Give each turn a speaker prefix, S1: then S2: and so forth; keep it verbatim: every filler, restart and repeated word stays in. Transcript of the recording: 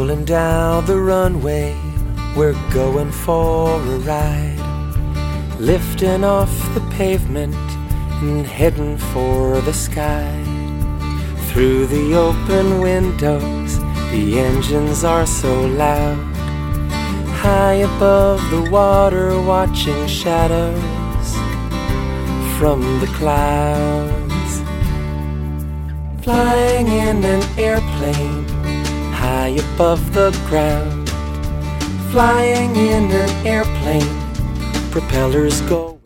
S1: Rolling down the runway, we're going for a ride. Lifting off the pavement and heading for the sky. Through the open windows, the engines are so loud. High above the water, watching shadows from the clouds. Flying in an airplane high above the ground. Flying in an airplane, propellers go.